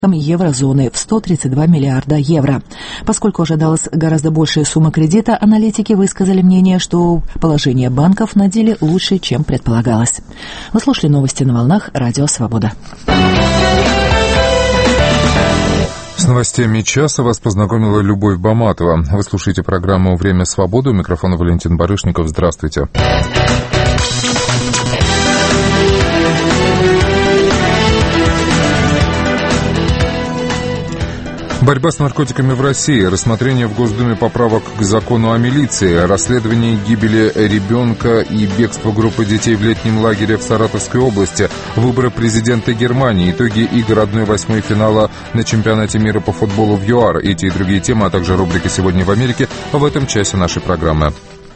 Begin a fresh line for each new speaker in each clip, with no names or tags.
еврозоны в 132 миллиарда евро. Поскольку ожидалась гораздо большая сумма кредита, аналитики высказали мнение, что положение банков на деле лучше, чем предполагалось. Вы слушали новости на волнах Радио Свобода.
С новостями часа вас познакомила Любовь Баматова. Вы слушаете программу «Время свободы». У микрофона Валентин Барышников. Здравствуйте. Борьба с наркотиками в России, рассмотрение в Госдуме поправок к закону о милиции, расследование гибели ребенка и бегство группы детей в летнем лагере в Саратовской области, выборы президента Германии, итоги игр 1/8 финала на чемпионате мира по футболу в ЮАР. Эти и другие темы, а также рубрика «Сегодня в Америке» в этом часе нашей программы.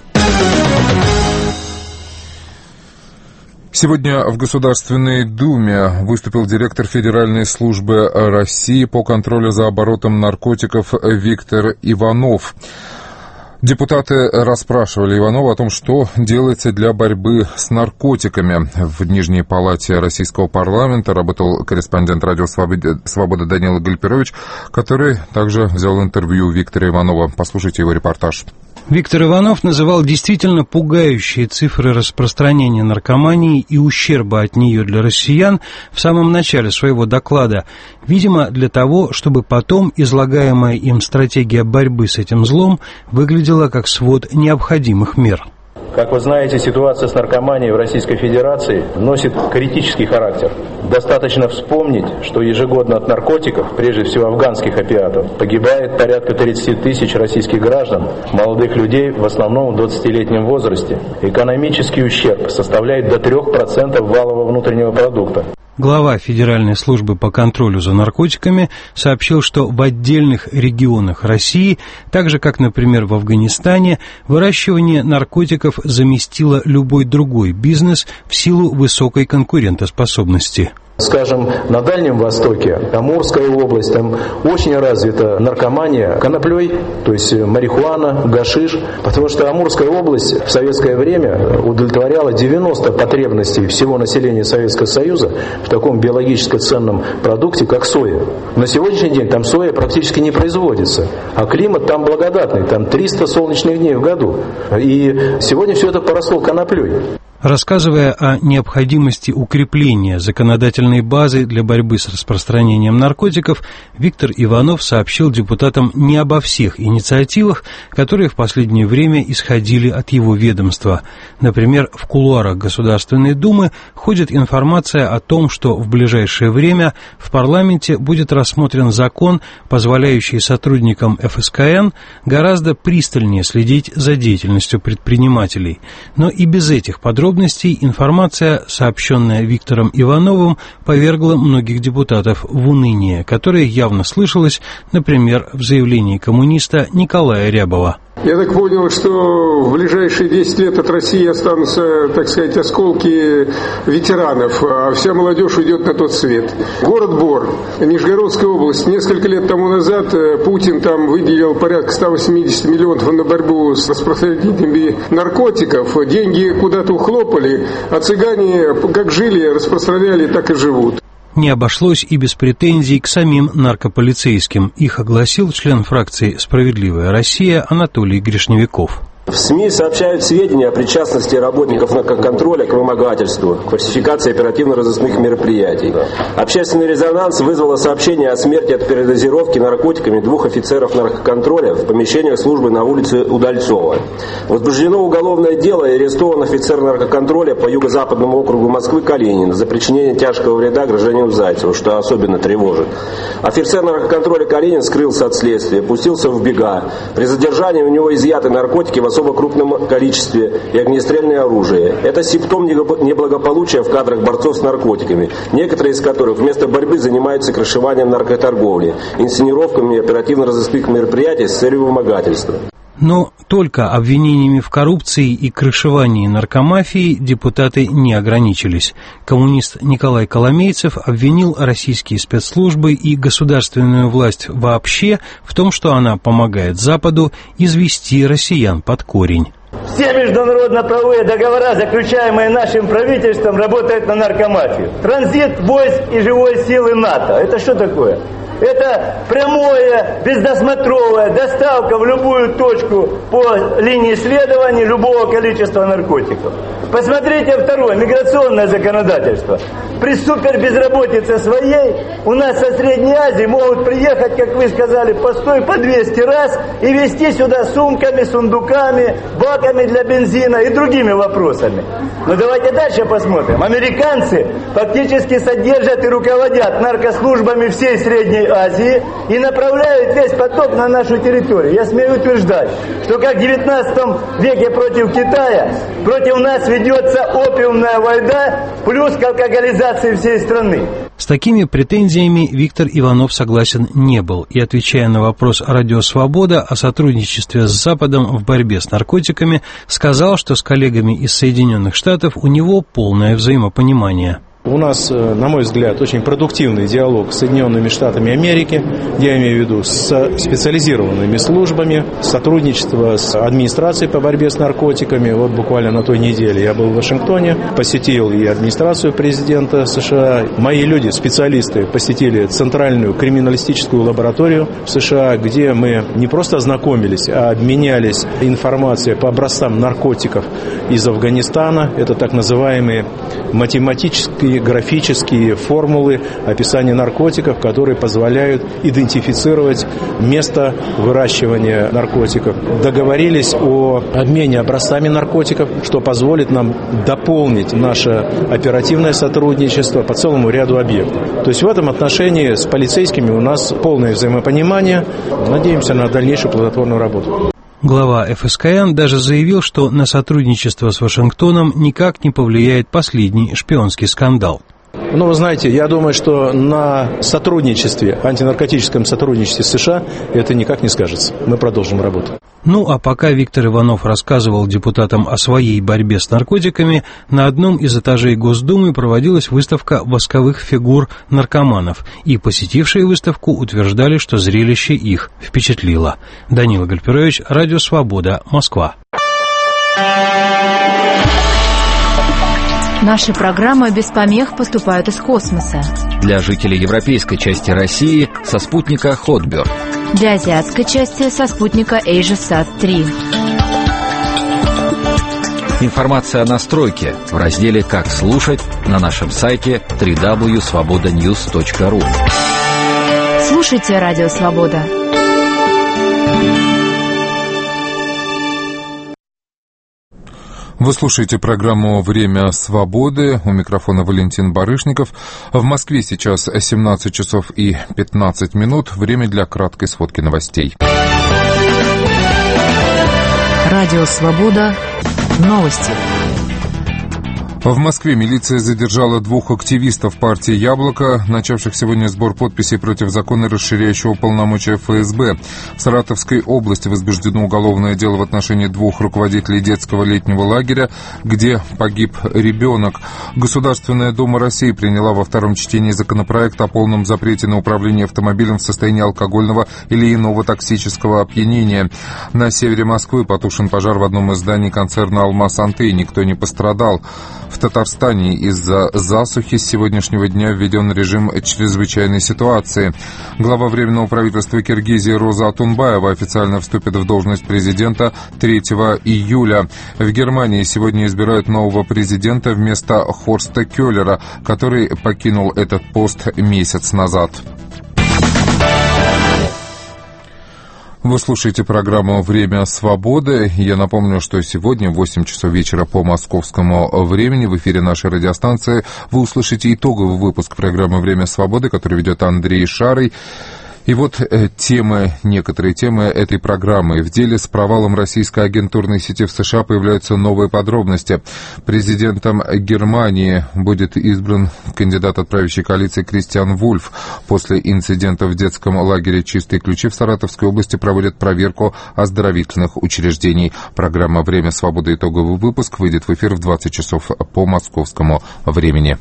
Сегодня в Государственной Думе выступил директор Федеральной службы России по контролю за оборотом наркотиков Виктор Иванов. Депутаты расспрашивали Иванова о том, что делается для борьбы с наркотиками. В Нижней палате российского парламента работал корреспондент «Радио Свобода» Данила Гальперович, который также взял интервью у Виктора Иванова. Послушайте его репортаж.
Виктор Иванов называл действительно пугающие цифры распространения наркомании и ущерба от нее для россиян в самом начале своего доклада, видимо, для того, чтобы потом излагаемая им стратегия борьбы с этим злом выглядела как свод необходимых мер.
Как вы знаете, ситуация с наркоманией в Российской Федерации носит критический характер. Достаточно вспомнить, что ежегодно от наркотиков, прежде всего афганских опиатов, погибает порядка 30 тысяч российских граждан, молодых людей, в основном в 20-летнем возрасте. Экономический ущерб составляет до 3% валового внутреннего продукта.
Глава Федеральной службы по контролю за наркотиками сообщил, что в отдельных регионах России, так же как, например, в Афганистане, выращивание наркотиков заместило любой другой бизнес в силу высокой конкурентоспособности.
Скажем, на Дальнем Востоке, Амурская область, там очень развита наркомания коноплей, то есть марихуана, гашиш, потому что Амурская область в советское время удовлетворяла 90 потребностей всего населения Советского Союза в таком биологически ценном продукте, как соя. На сегодняшний день там соя практически не производится, а климат там благодатный, там 300 солнечных дней в году. И сегодня все это поросло коноплей.
Рассказывая о необходимости укрепления законодательной базы для борьбы с распространением наркотиков, Виктор Иванов сообщил депутатам не обо всех инициативах, которые в последнее время исходили от его ведомства. Например, в кулуарах Государственной Думы ходит информация о том, что в ближайшее время в парламенте будет рассмотрен закон, позволяющий сотрудникам ФСКН гораздо пристальнее следить за деятельностью предпринимателей. Но и без этих подробностей информация, сообщенная Виктором Ивановым, повергла многих депутатов в уныние, которое явно слышалось, например, в заявлении коммуниста Николая Рябова.
Я так понял, что в ближайшие 10 лет от России останутся, так сказать, осколки ветеранов, а вся молодежь уйдет на тот свет. Город Бор, Нижегородская область. Несколько лет тому назад Путин там выделил порядка 180 миллионов на борьбу с распространителями наркотиков. Деньги куда-то ухлопали, а цыгане как жили, распространяли, так и живут.
Не обошлось и без претензий к самим наркополицейским. Их огласил член фракции «Справедливая Россия» Анатолий Гришневиков.
В СМИ сообщают сведения о причастности работников наркоконтроля к вымогательству, к фальсификации оперативно-розыскных мероприятий. Общественный резонанс вызвало сообщение о смерти от передозировки наркотиками 2 офицеров наркоконтроля в помещениях службы на улице Удальцова. Возбуждено уголовное дело и арестован офицер наркоконтроля по юго-западному округу Москвы Калинин за причинение тяжкого вреда гражданину Зайцеву, что особенно тревожит. Офицер наркоконтроля Калинин скрылся от следствия, пустился в бега. При задержании у него изъяты наркотики в особо крупном количестве и огнестрельное оружие. Это симптом неблагополучия в кадрах борцов с наркотиками, некоторые из которых вместо борьбы занимаются крышеванием наркоторговли, инсценировками оперативно-розыскных мероприятий с целью вымогательства.
Но только обвинениями в коррупции и крышевании наркомафии депутаты не ограничились. Коммунист Николай Коломейцев обвинил российские спецслужбы и государственную власть вообще в том, что она помогает Западу извести россиян под корень.
Все международно-правовые договора, заключаемые нашим правительством, работают на наркомафию. Транзит войск и живой силы НАТО. Это что такое? Это прямое, бездосмотровая доставка в любую точку по линии следования любого количества наркотиков. Посмотрите второе, миграционное законодательство. При супербезработице своей у нас со Средней Азии могут приехать, как вы сказали, по 100 и по 200 раз и везти сюда сумками, сундуками, баками для бензина и другими вопросами. Но давайте дальше посмотрим. Американцы фактически содержат и руководят наркослужбами всей Средней Азии и направляют весь поток на нашу территорию. Я смею утверждать, что как в 19 веке против Китая, против нас ведется опиумная война плюс к алкоголизации всей страны.
С такими претензиями Виктор Иванов согласен не был и, отвечая на вопрос «Радио Свобода» о сотрудничестве с Западом в борьбе с наркотиками, сказал, что с коллегами из Соединенных Штатов у него полное взаимопонимание.
У нас, на мой взгляд, очень продуктивный диалог с Соединенными Штатами Америки, я имею в виду с специализированными службами, сотрудничество с администрацией по борьбе с наркотиками. Вот буквально на той неделе я был в Вашингтоне, посетил и администрацию президента США. Мои люди, специалисты, посетили Центральную криминалистическую лабораторию в США, где мы не просто ознакомились, а обменялись информацией по образцам наркотиков из Афганистана. Это так называемые математические графические формулы описания наркотиков, которые позволяют идентифицировать место выращивания наркотиков. Договорились о обмене образцами наркотиков, что позволит нам дополнить наше оперативное сотрудничество по целому ряду объектов. То есть в этом отношении с полицейскими у нас полное взаимопонимание. Надеемся на дальнейшую плодотворную работу.
Глава ФСКН даже заявил, что на сотрудничество с Вашингтоном никак не повлияет последний шпионский скандал.
Ну, вы знаете, я думаю, что на сотрудничестве, антинаркотическом сотрудничестве с США это никак не скажется. Мы продолжим работу.
Ну, а пока Виктор Иванов рассказывал депутатам о своей борьбе с наркотиками, на одном из этажей Госдумы проводилась выставка восковых фигур наркоманов, и посетившие выставку утверждали, что зрелище их впечатлило. Данила Гальперович, Радио Свобода, Москва.
Наши программы без помех поступают из космоса.
Для жителей европейской части России со спутника Hotbird.
Для азиатской части со спутника AsiaSat-3.
Информация о настройке в разделе «Как слушать» на нашем сайте www.svobodanews.ru.
Слушайте Радио Свобода.
Вы слушаете программу «Время свободы». У микрофона Валентин Барышников. В Москве сейчас 17 часов и 15 минут. Время для краткой сводки новостей.
Радио «Свобода». Новости.
В Москве милиция задержала 2 активистов партии «Яблоко», начавших сегодня сбор подписей против закона, расширяющего полномочия ФСБ. В Саратовской области возбуждено уголовное дело в отношении 2 руководителей детского летнего лагеря, где погиб ребенок. Государственная Дума России приняла во втором чтении законопроект о полном запрете на управление автомобилем в состоянии алкогольного или иного токсического опьянения. На севере Москвы потушен пожар в одном из зданий концерна «Алмаз-Анты», и никто не пострадал. В Татарстане из-за засухи с сегодняшнего дня введен режим чрезвычайной ситуации. Глава Временного правительства Киргизии Роза Атунбаева официально вступит в должность президента 3 июля. В Германии сегодня избирают нового президента вместо Хорста Кёллера, который покинул этот пост месяц назад. Вы слушаете программу «Время свободы». Я напомню, что сегодня в 8 часов вечера по московскому времени в эфире нашей радиостанции вы услышите итоговый выпуск программы «Время свободы», который ведет Андрей Шарый. И вот некоторые темы этой программы. В деле с провалом российской агентурной сети в США появляются новые подробности. Президентом Германии будет избран кандидат от правящей коалиции Кристиан Вульф. После инцидента в детском лагере «Чистые ключи» в Саратовской области проводят проверку оздоровительных учреждений. Программа «Время свободы». Итоговый выпуск выйдет в эфир в 20 часов по московскому времени.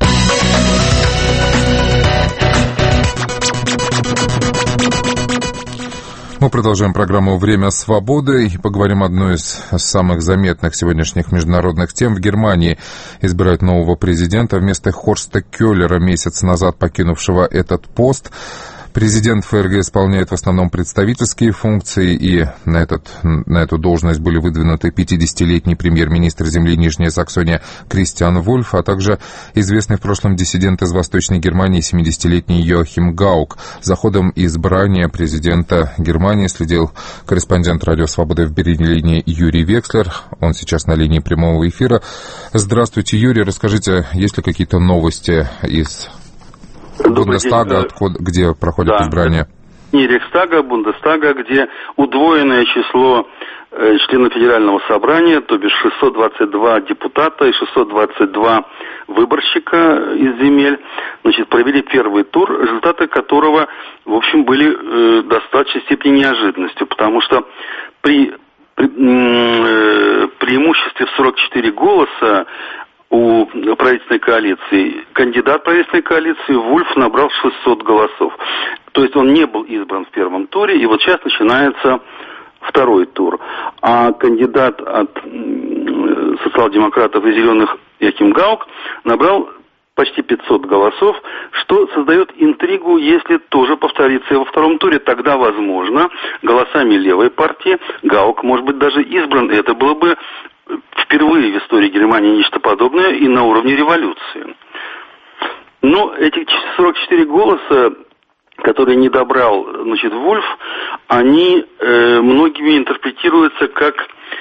Мы продолжаем программу «Время свободы» и поговорим о одной из самых заметных сегодняшних международных тем. В Германии избирают нового президента вместо Хорста Кёллера, месяц назад покинувшего этот пост. Президент ФРГ исполняет в основном представительские функции, и на эту должность были выдвинуты 50-летний премьер-министр земли Нижняя Саксония Кристиан Вульф, а также известный в прошлом диссидент из Восточной Германии 70-летний Йоахим Гаук. За ходом избрания президента Германии следил корреспондент «Радио Свободы» в Берлине Юрий Векслер. Он сейчас на линии прямого эфира. Здравствуйте, Юрий. Расскажите, есть ли какие-то новости из Бундестага, где проходит избрание?
Не Рейхстага, Бундестага, где удвоенное число членов Федерального собрания, то бишь 622 депутата и 622 выборщика из земель, провели первый тур, результаты которого, в общем, были в достаточной степени неожиданностью, потому что при преимуществе в 44 голоса у правительственной коалиции кандидат правительственной коалиции Вульф набрал 600 голосов. То есть он не был избран в первом туре, и вот сейчас начинается второй тур. А кандидат от социал-демократов и зеленых Йоахим Гаук набрал почти 500 голосов, что создает интригу, если тоже повторится и во втором туре. Тогда, возможно, голосами левой партии Гаук может быть даже избран. И это было бы впервые в истории Германии нечто подобное и на уровне революции. Но эти 44 голоса, которые не добрал, Вульф, они многими интерпретируются как,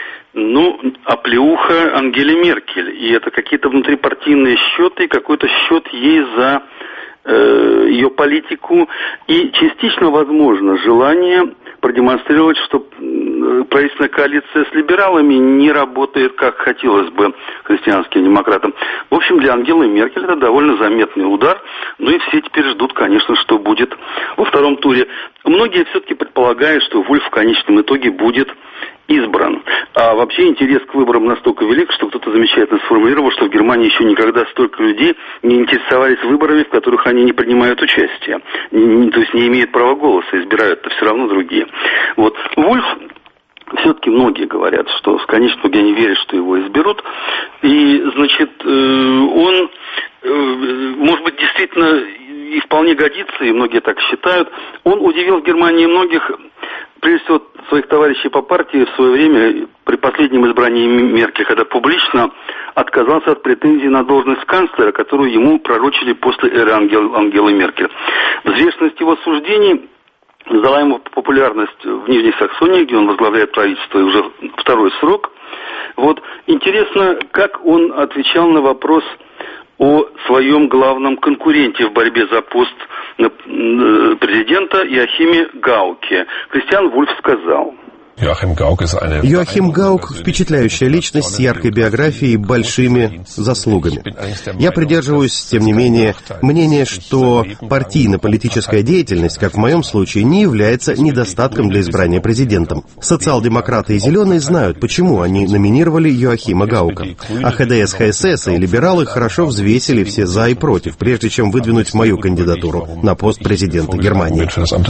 оплеуха Ангеле Меркель. И это какие-то внутрипартийные счеты, какой-то счет ей за ее политику. И частично, возможно, желание продемонстрировать, что правительственная коалиция с либералами не работает, как хотелось бы христианским демократам. В общем, для Ангелы Меркель это довольно заметный удар. И все теперь ждут, конечно, что будет во втором туре. Многие все-таки предполагают, что Вульф в конечном итоге будет избран. А вообще интерес к выборам настолько велик, что кто-то замечательно сформулировал, что в Германии еще никогда столько людей не интересовались выборами, в которых они не принимают участие. То есть не имеют права голоса, избирают-то все равно другие. Вот. Вульф, все-таки многие говорят, что в конечном итоге они верят, что его изберут. И, он, может быть, действительно и вполне годится, и многие так считают. Он удивил в Германии многих, прежде всего, своих товарищей по партии в свое время, при последнем избрании Меркель, когда публично отказался от претензий на должность канцлера, которую ему пророчили после эры Ангелы Меркель. Взвешенность его суждений дала ему популярность в Нижней Саксонии, где он возглавляет правительство и уже второй срок. Вот. Интересно, как он отвечал на вопрос о своем главном конкуренте в борьбе за пост президента Йоахиме Гауке. Кристиан Вульф сказал:
Йоахим Гаук – впечатляющая личность с яркой биографией и большими заслугами. Я придерживаюсь, тем не менее, мнения, что партийно-политическая деятельность, как в моем случае, не является недостатком для избрания президентом. Социал-демократы и зеленые знают, почему они номинировали Йоахима Гаука. А ХДС, ХСС и либералы хорошо взвесили все «за» и «против», прежде чем выдвинуть мою кандидатуру на пост президента Германии.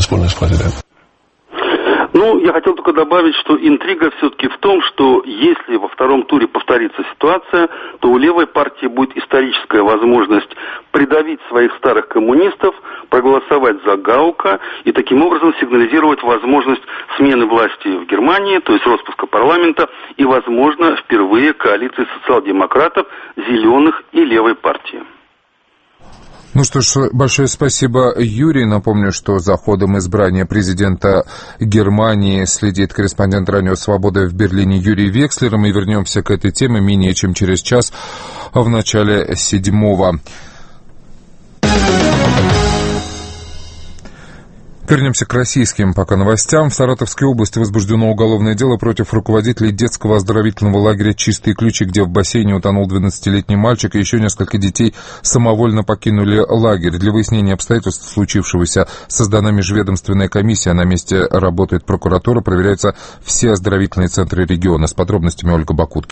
Я хотел только добавить, что интрига все-таки в том, что если во втором туре повторится ситуация, то у левой партии будет историческая возможность придавить своих старых коммунистов, проголосовать за Гаука и таким образом сигнализировать возможность смены власти в Германии, то есть распуска парламента и, возможно, впервые коалиции социал-демократов, зеленых и левой партии.
Что ж, большое спасибо, Юрий. Напомню, что за ходом избрания президента Германии следит корреспондент «Радио Свобода» в Берлине Юрий Векслер. Мы вернемся к этой теме менее чем через час, в начале 7-го. Вернемся к российским пока новостям. В Саратовской области возбуждено уголовное дело против руководителей детского оздоровительного лагеря «Чистые ключи», где в бассейне утонул 12-летний мальчик, и еще несколько детей самовольно покинули лагерь. Для выяснения обстоятельств случившегося создана межведомственная комиссия. На месте работает прокуратура, проверяются все оздоровительные центры региона. С подробностями Ольга Бакуткина.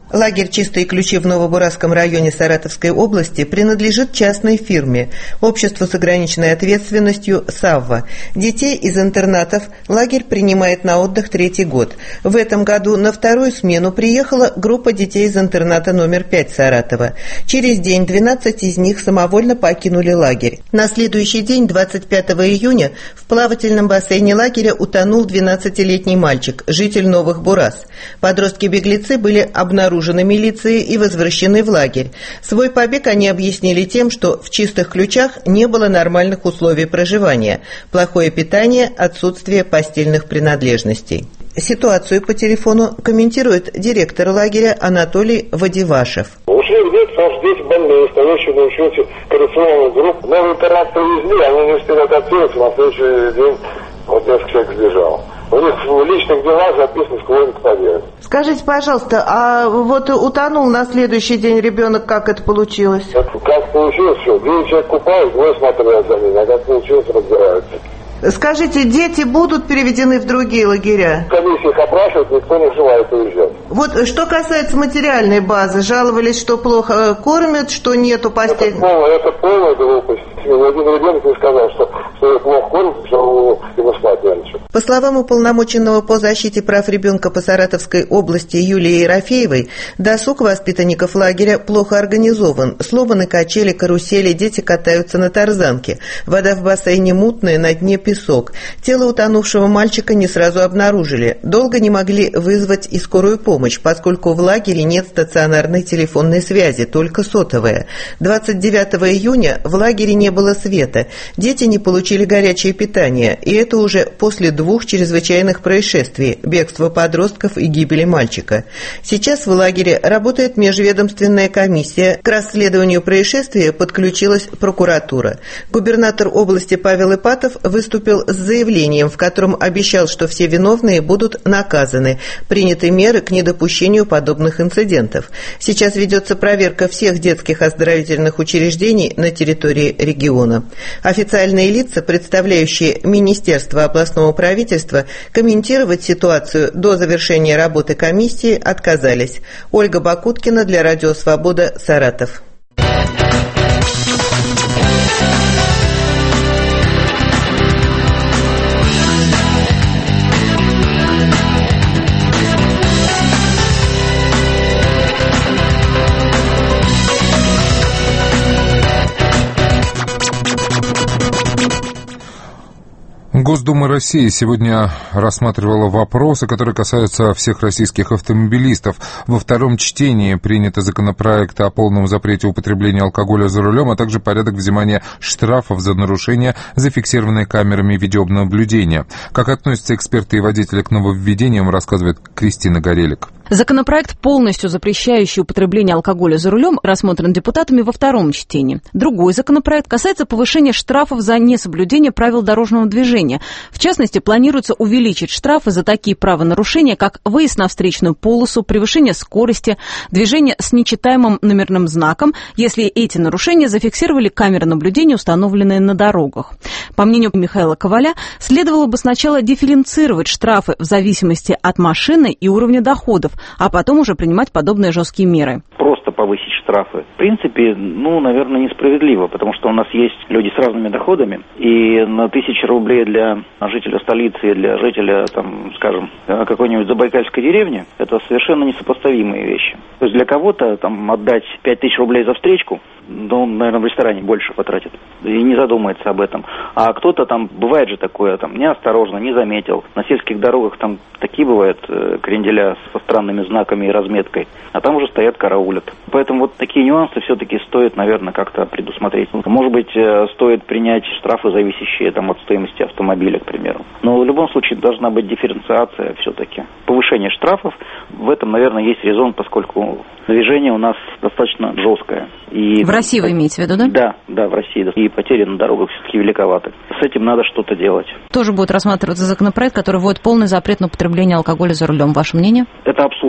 Лагерь «Чистые ключи» в Новобурасском районе Саратовской области принадлежит частной фирме, обществу с ограниченной ответственностью «Савва». Детей из интернатов лагерь принимает на отдых 3-й год. В этом году на 2-ю смену приехала группа детей из интерната номер 5 Саратова. Через день 12 из них самовольно покинули лагерь. На следующий день, 25 июня, в плавательном бассейне лагеря утонул 12-летний мальчик, житель Новых Бурас. Подростки-беглецы были обнаружены милицией и возвращены в лагерь. Свой побег они объяснили тем, что в «Чистых ключах» не было нормальных условий проживания, плохое питание, отсутствие постельных принадлежностей. Ситуацию по телефону комментирует директор лагеря Анатолий Вадивашев.
Ушли где-то, потому что дети больные, стоящие на учете коррекционных групп. Новый интернат привезли, они не успели адаптироваться, на следующий день вот несколько человек сбежал. У них в личных делах записано склонен к побеге.
Скажите, пожалуйста, а вот утонул на следующий день ребенок, как это получилось?
Как получилось, что 9 человек купают, двое смотрят за ними, а как получилось, разбираются.
Скажите, дети будут переведены в другие лагеря?
Комиссия их опрашивает, никто не желает уезжать.
Вот что касается материальной базы, жаловались, что плохо кормят, что нету постели.
Это полная глупость. Ни один ребенок не сказал, что плохо кормят, что ему спать нельзя.
По словам уполномоченного по защите прав ребенка по Саратовской области Юлии Ерофеевой, досуг воспитанников лагеря плохо организован. Сломаны качели, карусели, дети катаются на тарзанке. Вода в бассейне мутная, на дне песок. Тело утонувшего мальчика не сразу обнаружили. Долго не могли вызвать и скорую помощь, поскольку в лагере нет стационарной телефонной связи, только сотовая. 29 июня в лагере не было света. Дети не получили горячее питание. И это уже после 2 чрезвычайных происшествий – бегства подростков и гибели мальчика. Сейчас в лагере работает межведомственная комиссия. К расследованию происшествия подключилась прокуратура. Губернатор области Павел Ипатов выступил с заявлением, в котором обещал, что все виновные будут наказаны. Приняты меры к недопущению подобных инцидентов. Сейчас ведется проверка всех детских оздоровительных учреждений на территории региона. Официальные лица, представляющие Министерство областного правительства, комментировать ситуацию до завершения работы комиссии отказались. Ольга Бакуткина для Радио Свобода, Саратов.
Госдума России сегодня рассматривала вопросы, которые касаются всех российских автомобилистов. Во втором чтении принято законопроект о полном запрете употребления алкоголя за рулем, а также порядок взимания штрафов за нарушения, зафиксированные камерами видеонаблюдения. Как относятся эксперты и водители к нововведениям, рассказывает Кристина Горелик.
Законопроект, полностью запрещающий употребление алкоголя за рулем, рассмотрен депутатами во втором чтении. Другой законопроект касается повышения штрафов за несоблюдение правил дорожного движения. В частности, планируется увеличить штрафы за такие правонарушения, как выезд на встречную полосу, превышение скорости, движение с нечитаемым номерным знаком, если эти нарушения зафиксировали камеры наблюдения, установленные на дорогах. По мнению Михаила Коваля, следовало бы сначала дифференцировать штрафы в зависимости от машины и уровня доходов, а потом уже принимать подобные жесткие меры.
Просто повысить штрафы, в принципе, наверное, несправедливо, потому что у нас есть люди с разными доходами, и на 1000 рублей для жителя столицы и для жителя, скажем, какой-нибудь забайкальской деревни, это совершенно несопоставимые вещи. То есть для кого-то отдать 5000 рублей за встречку, наверное, в ресторане больше потратит и не задумается об этом. А кто-то бывает же такое, неосторожно, не заметил. На сельских дорогах такие бывают кренделя со странными знаками и разметкой, а там уже стоят, караулят. Поэтому такие нюансы все-таки стоит, наверное, как-то предусмотреть. Может быть, стоит принять штрафы, зависящие от стоимости автомобиля, к примеру. Но в любом случае должна быть дифференциация все-таки. Повышение штрафов, в этом, наверное, есть резон, поскольку движение у нас достаточно жесткое. И
в России вы имеете в виду, да?
Да, в России. И потери на дорогах все-таки великоваты. С этим надо что-то делать.
Тоже будет рассматриваться законопроект, который вводит полный запрет на употребление алкоголя за рулем. Ваше мнение?
Это абсурд.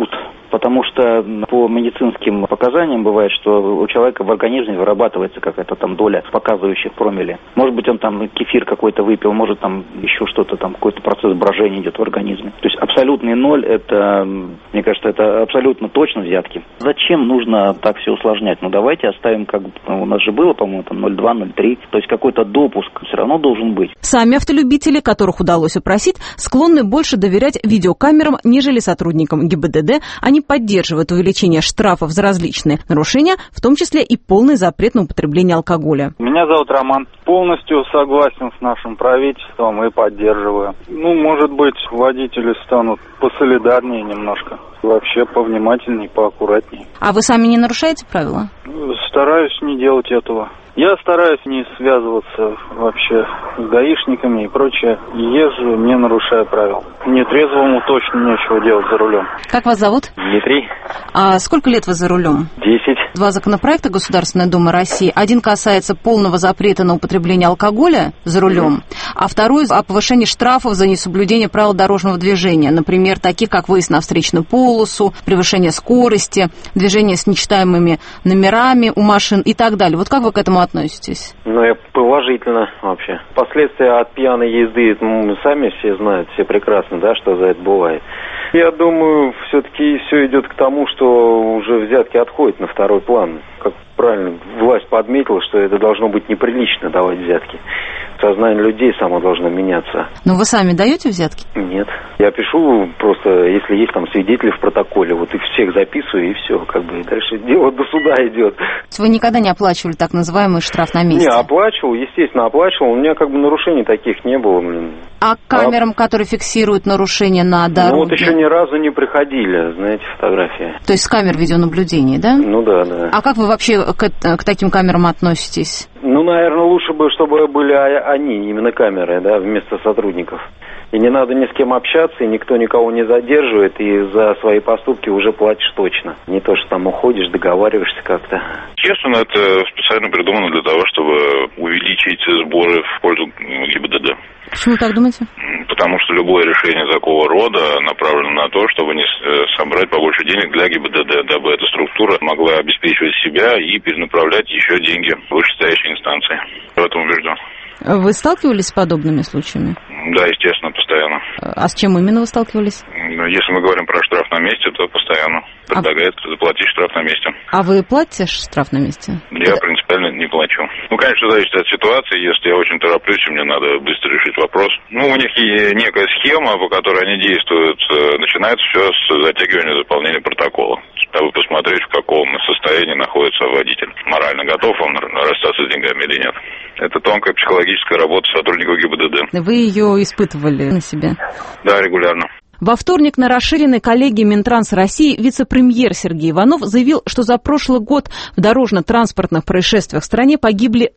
Потому что по медицинским показаниям бывает, что у человека в организме вырабатывается какая-то там доля показывающих промилле. Может быть, он там кефир какой-то выпил, может там еще что-то там, какой-то процесс брожения идет в организме. То есть абсолютный ноль, это, мне кажется, это абсолютно точно взятки. Зачем нужно так все усложнять? Ну, давайте оставим, как у нас же было, по-моему, там 0,2, 0,3. То есть какой-то допуск все равно должен быть.
Сами автолюбители, которых удалось опросить, склонны больше доверять видеокамерам, нежели сотрудникам ГИБДД. Они поддерживают увеличение штрафов за различные нарушения, в том числе и полный запрет на употребление алкоголя.
Меня зовут Роман. Полностью согласен с нашим правительством и поддерживаю. Ну, может быть, водители станут посолидарнее немножко. Вообще повнимательнее, поаккуратнее.
А вы сами не нарушаете правила?
Стараюсь не делать этого. Я стараюсь не связываться вообще с гаишниками и прочее. Езжу, не нарушая правил. Нетрезвому точно нечего делать за рулем.
Как вас зовут?
Дмитрий.
А сколько лет вы за рулем?
10.
2 законопроекта Государственной Думы России. Один касается полного запрета на употребление алкоголя за рулем, а второй о повышении штрафов за несоблюдение правил дорожного движения. Например, таких как выезд на встречную полосу, превышение скорости, движение с нечитаемыми номерами у машин и так далее. Вот как вы к этому относитесь?
Ну, я положительно вообще. Последствия от пьяной езды, мы сами все знают, все прекрасно, да, что за это бывает. Я думаю, все-таки все идет к тому, что уже взятки отходят на второй план. Как правильно власть подметила, что это должно быть неприлично давать взятки. Сознание людей само должно меняться.
Но вы сами даете взятки?
Нет. Я пишу просто, если есть там свидетели в протоколе, вот и всех записываю, и все, как бы, и дальше дело до суда идет.
Вы никогда не оплачивали так называемый штраф на месте?
Не, оплачивал, естественно, оплачивал. У меня как бы нарушений таких не было, блин.
А к камерам, которые фиксируют нарушения на дороге?
Ну вот еще ни разу не приходили, знаете, фотографии.
То есть с камер видеонаблюдения, да?
Ну да, да.
А как вы вообще к таким камерам относитесь?
Ну, наверное, лучше бы, чтобы были они, именно камеры, да, вместо сотрудников. И не надо ни с кем общаться, и никто никого не задерживает, и за свои поступки уже платишь точно. Не то, что там уходишь, договариваешься как-то.
Естественно, это специально придумано для того, чтобы увеличить сборы в пользу ГИБДД.
Почему так думаете?
Потому что любое решение такого рода направлено на то, чтобы не собрать побольше денег для ГИБДД, дабы эта структура могла обеспечивать себя и перенаправлять еще деньги в вышестоящие инстанции. В этом убежден.
Вы сталкивались с подобными случаями?
Да, естественно, постоянно.
А с чем именно вы сталкивались?
Если мы говорим про штраф на месте, то постоянно предлагается заплатить штраф на месте.
А вы платите штраф на месте?
Я принципиально не плачу. Ну, конечно, зависит от ситуации. Если я очень тороплюсь, и мне надо быстро решить вопрос. Ну, у них есть некая схема, по которой они действуют. Начинается все с затягивания заполнения протокола. Чтобы посмотреть, в каком состоянии находится водитель. Морально готов он расстаться с деньгами или нет. Это тонкая психологическая работа сотрудников ГИБДД.
Вы ее испытывали на себе?
Да, регулярно.
Во вторник на расширенной коллегии Минтранс России вице-премьер Сергей Иванов заявил, что за прошлый год в дорожно-транспортных происшествиях в стране погибли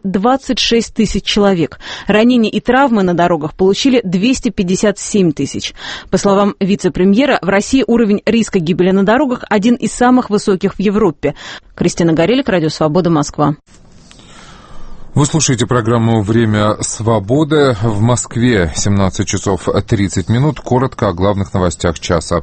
26 тысяч человек. Ранения и травмы на дорогах получили 257 тысяч. По словам вице-премьера, в России уровень риска гибели на дорогах один из самых высоких в Европе. Кристина Горелик, Радио Свобода, Москва.
Вы слушаете программу «Время свободы». В Москве 17 часов 30 минут. Коротко о главных новостях часа.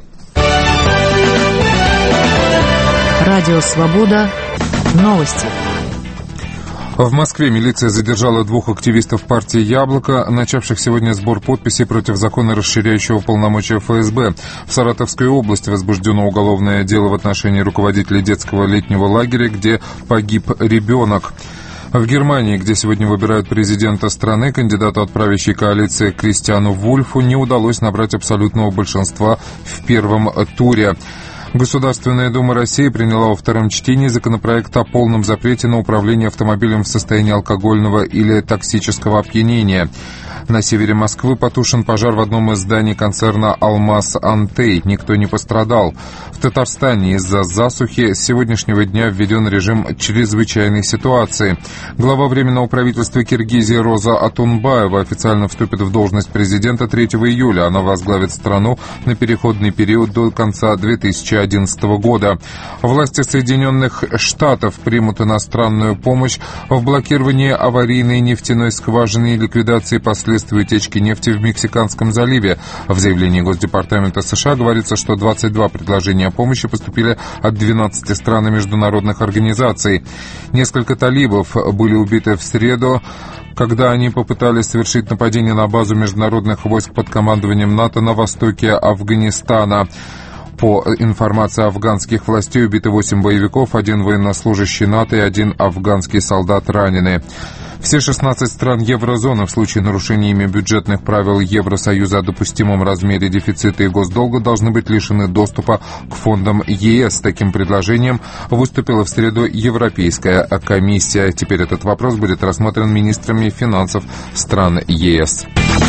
Радио «Свобода». Новости.
В Москве милиция задержала 2 активистов партии «Яблоко», начавших сегодня сбор подписей против закона, расширяющего полномочия ФСБ. В Саратовской области возбуждено уголовное дело в отношении руководителя детского летнего лагеря, где погиб ребенок. В Германии, где сегодня выбирают президента страны, кандидату от правящей коалиции Кристиану Вульфу не удалось набрать абсолютного большинства в первом туре. Государственная Дума России приняла во втором чтении законопроект о полном запрете на управление автомобилем в состоянии алкогольного или токсического опьянения. На севере Москвы потушен пожар в одном из зданий концерна «Алмаз Антей». Никто не пострадал. В Татарстане из-за засухи с сегодняшнего дня введен режим чрезвычайной ситуации. Глава Временного правительства Киргизии Роза Атунбаева официально вступит в должность президента 3 июля. Она возглавит страну на переходный период до конца 2011 года. Власти Соединенных Штатов примут иностранную помощь в блокировании аварийной нефтяной скважины и ликвидации последствий последствий утечки нефти в Мексиканском заливе. В заявлении Госдепартамента США говорится, что 22 предложения о помощи поступили от 12 стран и международных организаций. Несколько талибов были убиты в среду, когда они попытались совершить нападение на базу международных войск под командованием НАТО на востоке Афганистана. По информации афганских властей, убиты 8 боевиков, 1 военнослужащий НАТО и 1 афганский солдат ранены. Все 16 стран еврозоны в случае нарушения ими бюджетных правил Евросоюза о допустимом размере дефицита и госдолга должны быть лишены доступа к фондам ЕС. С таким предложением выступила в среду Европейская комиссия. Теперь этот вопрос будет рассмотрен министрами финансов стран ЕС.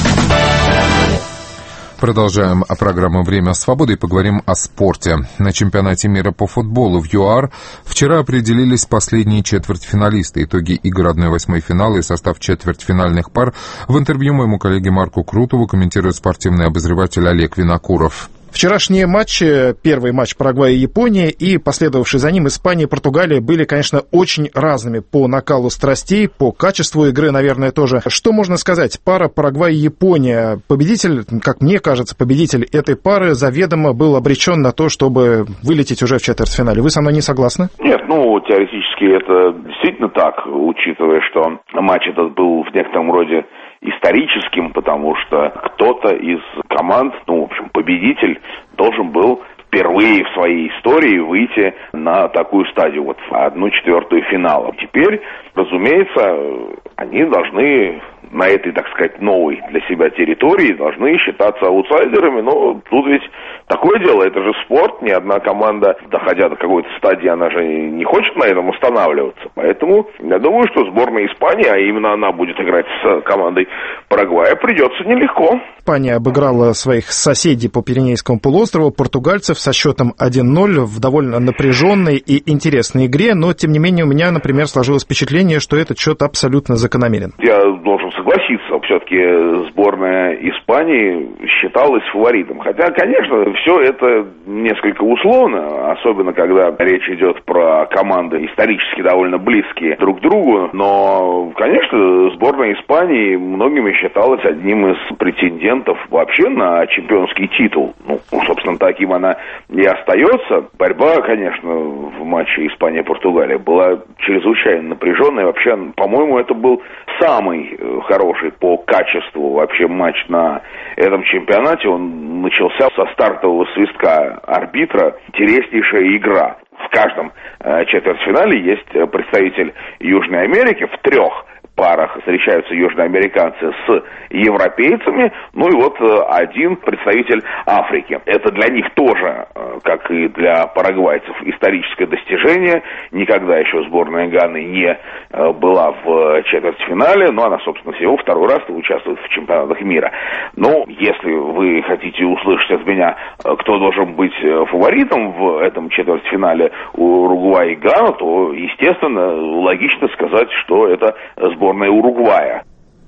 Продолжаем программу «Время свободы» и поговорим о спорте. На чемпионате мира по футболу в ЮАР вчера определились последние четвертьфиналисты. Итоги игр 1/8 финала и состав четвертьфинальных пар в интервью моему коллеге Марку Крутову комментирует спортивный обозреватель Олег Винокуров.
Вчерашние матчи, первый матч Парагвая и Японии и последовавший за ним Испания и Португалия были, конечно, очень разными по накалу страстей, по качеству игры, наверное, тоже. Что можно сказать? Пара Парагвай и Япония. Победитель, как мне кажется, победитель этой пары заведомо был обречен на то, чтобы вылететь уже в четвертьфинале. Вы со мной не согласны?
Нет, теоретически это действительно так, учитывая, что матч этот был в некотором роде историческим, потому что кто-то из команд, победитель, должен был впервые в своей истории выйти на такую стадию, в 1/4 финала. Теперь, разумеется, они должны на этой, так сказать, новой для себя территории должны считаться аутсайдерами, но тут ведь такое дело, это же спорт, ни одна команда, доходя до какой-то стадии, она же не хочет на этом останавливаться. Поэтому я думаю, что сборная Испании, а именно она будет играть с командой Парагвая, придется нелегко.
Испания обыграла своих соседей по Пиренейскому полуострову, португальцев, со счетом 1-0 в довольно напряженной и интересной игре, но, тем не менее, у меня, например, сложилось впечатление, что этот счет абсолютно закономерен.
Я должен согласиться, все-таки сборная Испании считалась фаворитом. Хотя, конечно, все это несколько условно, особенно когда речь идет про команды исторически довольно близкие друг к другу. Но, конечно, сборная Испании многими считалась одним из претендентов вообще на чемпионский титул. Собственно, таким она и остается. Борьба, конечно, в матче Испания-Португалия была чрезвычайно напряженная. Вообще, по-моему, это был самый хороший по качеству вообще матч на этом чемпионате. Он начался со стартового свистка арбитра. Интереснейшая игра. В каждом четвертьфинале есть представитель Южной Америки. В 3 парах встречаются южноамериканцы с европейцами, один представитель Африки. Это для них тоже, как и для парагвайцев, историческое достижение. Никогда еще сборная Ганы не была в четвертьфинале, но она, собственно, всего 2-й раз участвует в чемпионатах мира. Если вы хотите услышать от меня, кто должен быть фаворитом в этом четвертьфинале Уругвай и Гана, то, естественно, логично сказать, что это сборная Уругвая.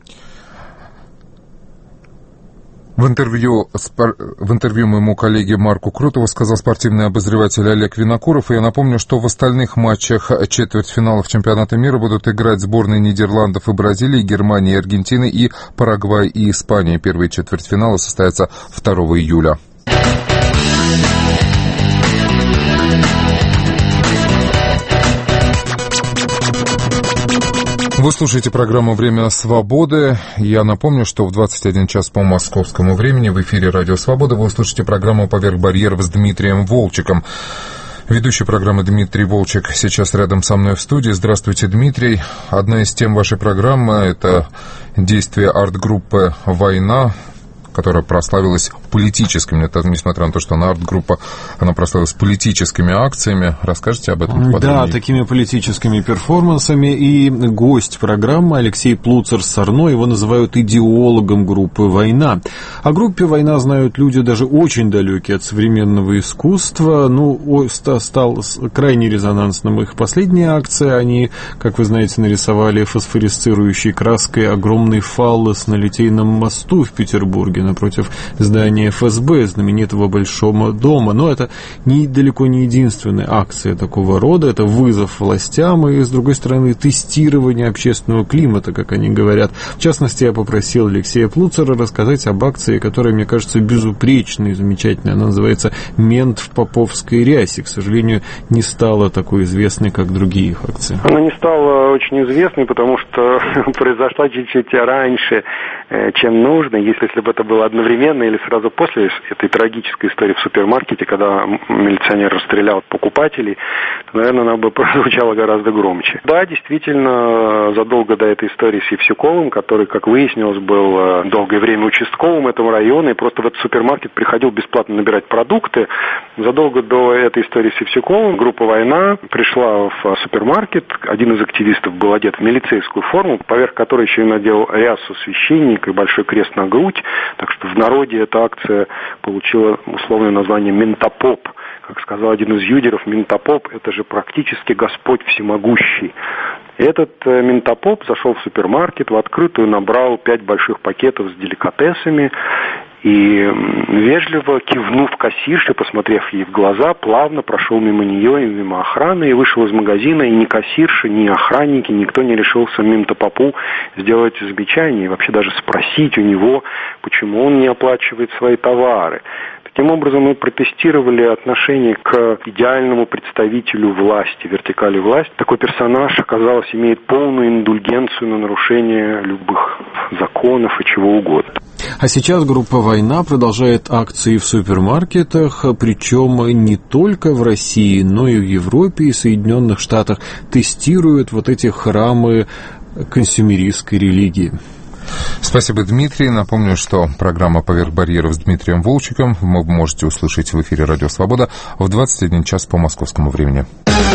В интервью моему коллеге Марку Крутову сказал спортивный обозреватель Олег Винокуров. И я напомню, что в остальных матчах четвертьфиналов чемпионата мира будут играть сборные Нидерландов и Бразилии, Германии и Аргентины и Парагвай и Испании. Первые четвертьфиналы состоятся 2 июля. Вы слушаете программу «Время свободы». Я напомню, что в 21 час по московскому времени в эфире «Радио Свобода» вы услышите программу «Поверх барьеров» с Дмитрием Волчеком. Ведущий программы Дмитрий Волчек сейчас рядом со мной в студии. Здравствуйте, Дмитрий. Одна из тем вашей программы – это действие арт-группы «Война», которая прославилась политическими, несмотря на то, что она арт-группа, она прославилась политическими акциями. Расскажите об этом подробнее?
Да, такими политическими перформансами. И гость программы Алексей Плуцер-Сорно, его называют идеологом группы «Война». О группе «Война» знают люди даже очень далекие от современного искусства. Стал крайне резонансным их последняя акция. Они, как вы знаете, нарисовали фосфорисцирующей краской огромный фаллос на Литейном мосту в Петербурге напротив здания здания ФСБ, знаменитого Большого дома. Но это далеко не единственная акция такого рода. Это вызов властям и, с другой стороны, тестирование общественного климата, как они говорят. В частности, я попросил Алексея Плуцера рассказать об акции, которая, мне кажется, безупречной и замечательной. Она называется «Мент в поповской рясе». К сожалению, не стала такой известной, как другие их акции.
Она не стала очень известной, потому что произошла чуть-чуть раньше, чем нужно. Если бы это было одновременно или сразу после этой трагической истории в супермаркете, когда милиционер расстрелял покупателей, то, наверное, она бы прозвучала гораздо громче. Да, действительно, задолго до этой истории с Евсюковым, который, как выяснилось, был долгое время участковым этого района, и просто в этот супермаркет приходил бесплатно набирать продукты. Задолго до этой истории с Евсюковым группа «Война» пришла в супермаркет. Один из активистов был одет в милицейскую форму, поверх которой еще и надел рясу священника и большой крест на грудь. Так что в народе эта акция получила условное название «Ментопоп». Как сказал один из юдеров, ментопоп – это же практически Господь всемогущий. Этот ментопоп зашел в супермаркет, в открытую набрал 5 больших пакетов с деликатесами и, вежливо кивнув кассирше, посмотрев ей в глаза, плавно прошел мимо нее и мимо охраны и вышел из магазина. И ни кассирша, ни охранники, никто не решился ментопопу сделать замечание и вообще даже спросить у него, почему он не оплачивает свои товары. Таким образом, мы протестировали отношение к идеальному представителю власти, вертикали власти. Такой персонаж, оказалось, имеет полную индульгенцию на нарушение любых законов и чего угодно.
А сейчас группа «Война» продолжает акции в супермаркетах, причем не только в России, но и в Европе и Соединенных Штатах. Тестируют вот эти храмы консюмеристской религии.
Спасибо, Дмитрий. Напомню, что программа «Поверх барьеров» с Дмитрием Волчиком вы можете услышать в эфире «Радио Свобода» в 21 час по московскому времени.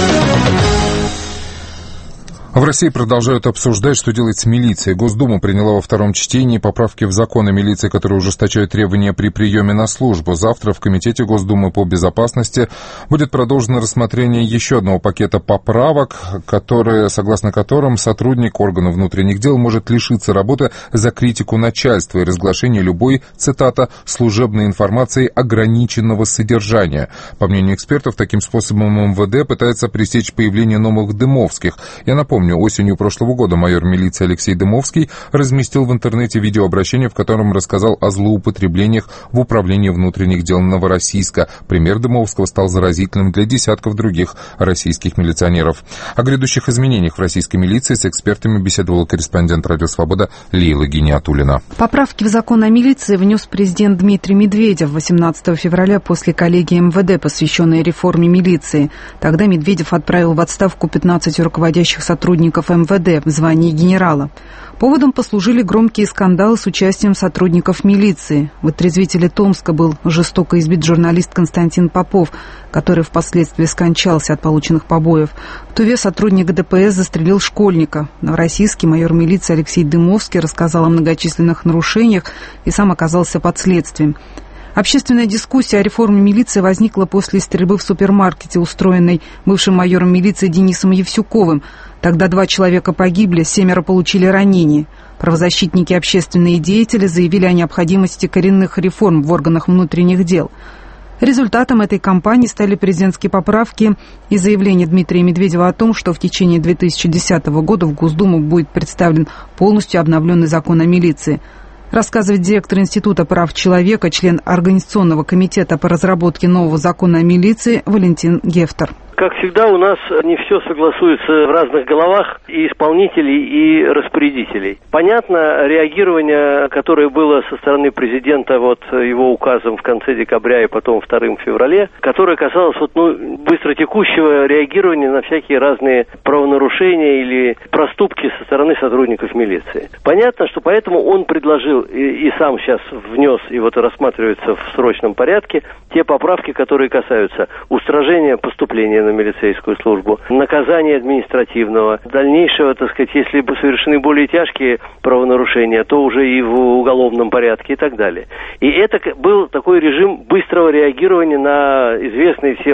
В России продолжают обсуждать, что делать с милицией. Госдума приняла во втором чтении поправки в закон о милиции, которые ужесточают требования при приеме на службу. Завтра в Комитете Госдумы по безопасности будет продолжено рассмотрение еще одного пакета поправок, согласно которым сотрудник органов внутренних дел может лишиться работы за критику начальства и разглашение любой, цитата, служебной информации ограниченного содержания. По мнению экспертов, таким способом МВД пытается пресечь появление новых Дымовских. Я напомню, осенью прошлого года майор милиции Алексей Дымовский разместил в интернете видеообращение, в котором рассказал о злоупотреблениях в управлении внутренних дел Новороссийска. Пример Дымовского стал заразительным для десятков других российских милиционеров. О грядущих изменениях в российской милиции с экспертами беседовала корреспондент «Радио Свобода» Лейла Гиниатуллина.
Поправки в закон о милиции внес президент Дмитрий Медведев 18 февраля после коллегии МВД, посвященной реформе милиции. Тогда Медведев отправил в отставку 15 руководящих сотрудников МВД в звании генерала. Поводом послужили громкие скандалы с участием сотрудников милиции. В отрезвителе Томска был жестоко избит журналист Константин Попов, который впоследствии скончался от полученных побоев. В Туве сотрудник ДПС застрелил школьника. Новороссийский майор милиции Алексей Дымовский рассказал о многочисленных нарушениях и сам оказался под следствием. Общественная дискуссия о реформе милиции возникла после стрельбы в супермаркете, устроенной бывшим майором милиции Денисом Евсюковым. Тогда 2 человека погибли, 7 получили ранения. Правозащитники и общественные деятели заявили о необходимости коренных реформ в органах внутренних дел. Результатом этой кампании стали президентские поправки и заявление Дмитрия Медведева о том, что в течение 2010 года в Госдуму будет представлен полностью обновленный закон о милиции. Рассказывает директор Института прав человека, член Организационного комитета по разработке нового закона о милиции Валентин Гефтер.
Как всегда, у нас не все согласуется в разных головах и исполнителей, и распорядителей. Понятно, реагирование, которое было со стороны президента его указом в конце декабря и потом 2 февраля, которое касалось быстротекущего реагирования на всякие разные правонарушения или проступки со стороны сотрудников милиции. Понятно, что поэтому он предложил и сам сейчас внес, и рассматривается в срочном порядке, те поправки, которые касаются устражения поступления на милицейскую службу, наказания административного, дальнейшего, если бы совершены более тяжкие правонарушения, то уже и в уголовном порядке и так далее. И это был такой режим быстрого реагирования на известные всем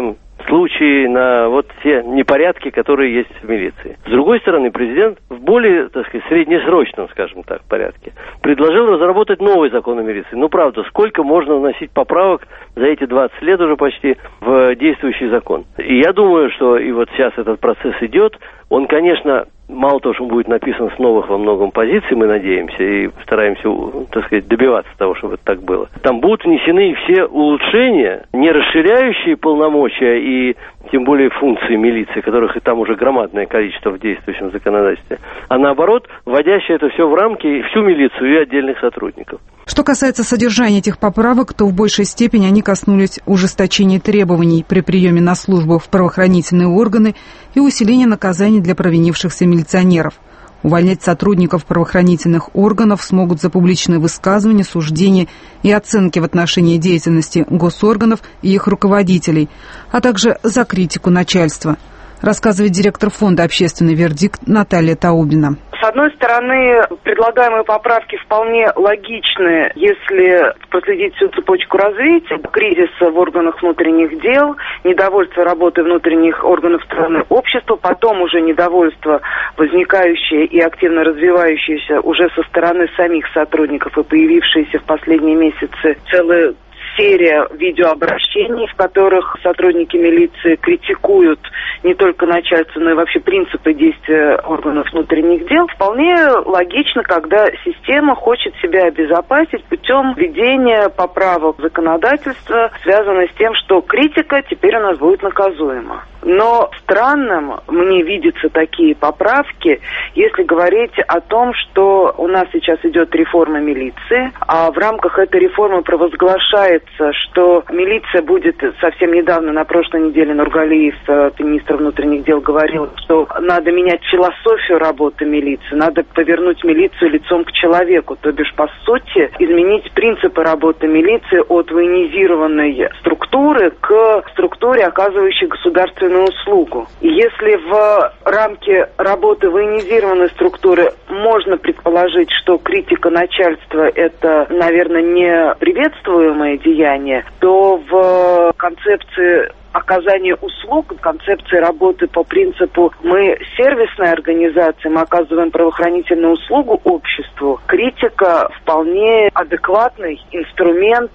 случаи, на вот те непорядки, которые есть в милиции. С другой стороны, президент в более, так сказать, среднесрочном, скажем так, порядке предложил разработать новый закон о милиции. Ну, правда, сколько можно вносить поправок за эти 20 лет уже почти в действующий закон? И я думаю, что и вот сейчас этот процесс идет, он, конечно, мало того, что он будет написан с новых во многом позиций, мы надеемся, и стараемся, так сказать, добиваться того, чтобы это так было. Там будут внесены все улучшения, не расширяющие полномочия и тем более функции милиции, которых и там уже громадное количество в действующем законодательстве, а наоборот, вводящее это все в рамки всю милицию и отдельных сотрудников.
Что касается содержания этих поправок, то в большей степени они коснулись ужесточения требований при приеме на службу в правоохранительные органы и усиления наказаний для провинившихся милиционеров. Увольнять сотрудников правоохранительных органов смогут за публичные высказывания, суждения и оценки в отношении деятельности госорганов и их руководителей, а также за критику начальства, рассказывает директор фонда «Общественный вердикт» Наталья Таубина.
С одной стороны, предлагаемые поправки вполне логичны, если проследить всю цепочку развития. Кризис в органах внутренних дел, недовольство работой внутренних органов страны, общества, потом уже недовольство, возникающее и активно развивающееся уже со стороны самих сотрудников и появившиеся в последние месяцы целая серия видеообращений, в которых сотрудники милиции критикуют не только начальство, но и вообще принципы действия органов внутренних дел. Вполне логично, когда система хочет себя обезопасить путем введения поправок в законодательство, связанное с тем, что критика теперь у нас будет наказуема. Но странным мне видятся такие поправки, если говорить о том, что у нас сейчас идет реформа милиции, а в рамках этой реформы провозглашается, что милиция будет, совсем недавно, на прошлой неделе, Нургалиев, министр внутренних дел, говорил, что надо менять философию работы милиции, надо повернуть милицию лицом к человеку, то бишь, по сути, изменить принципы работы милиции от военизированной структуры к структуре, оказывающей государственную услугу. И если в рамке работы военизированной структуры можно предположить, что критика начальства – это, наверное, не приветствуемое деяние, то в концепции оказания услуг, концепции работы по принципу «мы сервисная организация, мы оказываем правоохранительную услугу обществу», критика вполне адекватный инструмент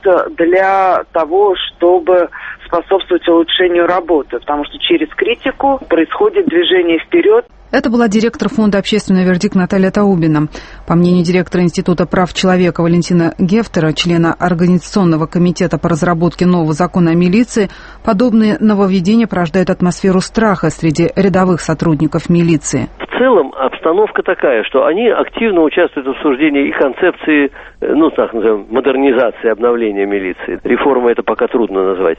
для того, чтобы способствовать улучшению работы, потому что через критику происходит движение вперед.
Это была директор фонда «Общественный вердикт» Наталья Таубина. По мнению директора Института прав человека Валентина Гефтера, члена Организационного комитета по разработке нового закона о милиции, подобные нововведения порождают атмосферу страха среди рядовых сотрудников милиции.
В целом обстановка такая, что они активно участвуют в обсуждении и концепции, так назовем, модернизации, обновления милиции. Реформа это пока трудно назвать.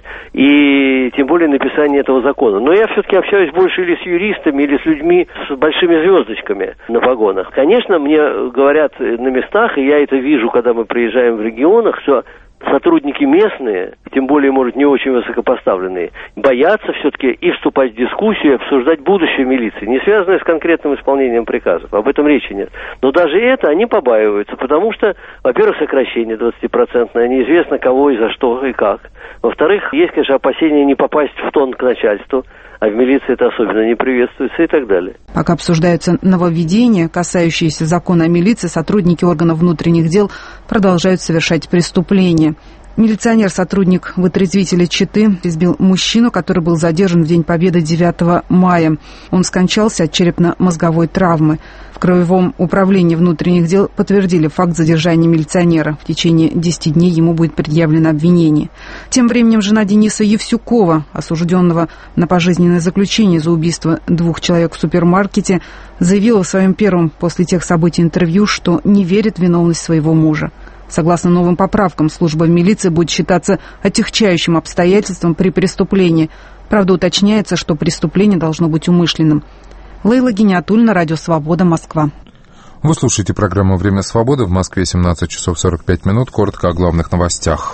И тем более написание этого закона. Но я все-таки общаюсь больше или с юристами, или с людьми с большими звездочками на погонах. Конечно, мне говорят на местах, и я это вижу, когда мы приезжаем в регионах, что сотрудники местные, тем более, может, не очень высокопоставленные, боятся все-таки и вступать в дискуссию, и обсуждать будущее милиции, не связанное с конкретным исполнением приказов. Об этом речи нет. Но даже это они побаиваются, потому что, во-первых, сокращение 20%, неизвестно кого и за что и как. Во-вторых, есть, конечно, опасения не попасть в тон к начальству, а в милиции это особенно не приветствуется и так далее.
Пока обсуждаются нововведения, касающиеся закона о милиции, сотрудники органов внутренних дел продолжают совершать преступления. Милиционер-сотрудник вытрезвителя Читы избил мужчину, который был задержан в День Победы 9 мая. Он скончался от черепно-мозговой травмы. В Краевом управлении внутренних дел подтвердили факт задержания милиционера. В течение 10 дней ему будет предъявлено обвинение. Тем временем жена Дениса Евсюкова, осужденного на пожизненное заключение за убийство 2 человек в супермаркете, заявила в своем первом после тех событий интервью, что не верит в виновность своего мужа. Согласно новым поправкам, служба в милиции будет считаться отягчающим обстоятельством при преступлении. Правда, уточняется, что преступление должно быть умышленным. Лейла Гиниатульна, Радио Свобода, Москва.
Вы слушаете программу «Время свободы». В Москве 17 часов 45 минут. Коротко о главных новостях.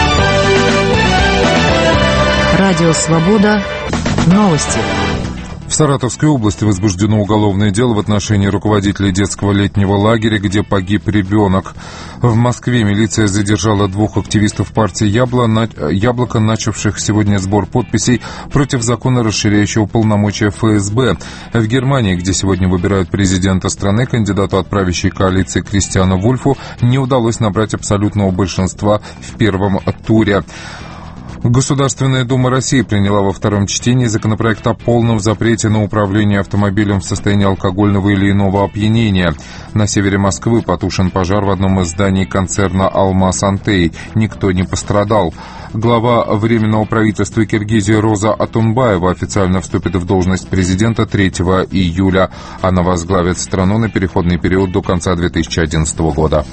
Радио Свобода. Новости.
В В Саратовской области возбуждено уголовное дело в отношении руководителя детского летнего лагеря, где погиб ребенок. В Москве милиция задержала 2 активистов партии «Яблоко», начавших сегодня сбор подписей против закона, расширяющего полномочия ФСБ. В Германии, где сегодня выбирают президента страны, кандидату от правящей коалиции Кристиану Вульфу не удалось набрать абсолютного большинства в первом туре. Государственная Дума России приняла во втором чтении законопроект о полном запрете на управление автомобилем в состоянии алкогольного или иного опьянения. На севере Москвы потушен пожар в одном из зданий концерна «Алмаз-Антей». Никто не пострадал. Глава Временного правительства Киргизии Роза Атунбаева официально вступит в должность президента 3 июля. Она возглавит страну на переходный период до конца 2011 года.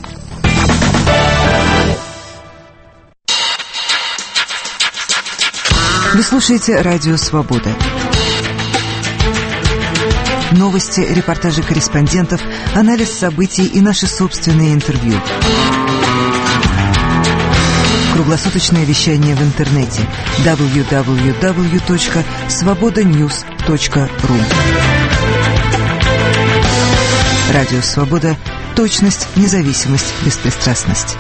Вы слушаете «Радио Свобода». Новости, репортажи корреспондентов, анализ событий и наши собственные интервью. Круглосуточное вещание в интернете www.svobodanews.ru. Радио Свобода. Точность, независимость, беспристрастность.